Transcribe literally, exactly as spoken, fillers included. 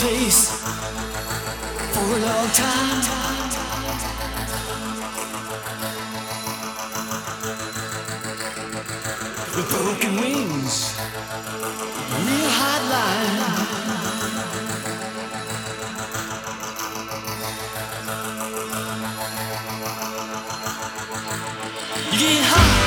place for a long time. With broken wings, real hot line. You get hot.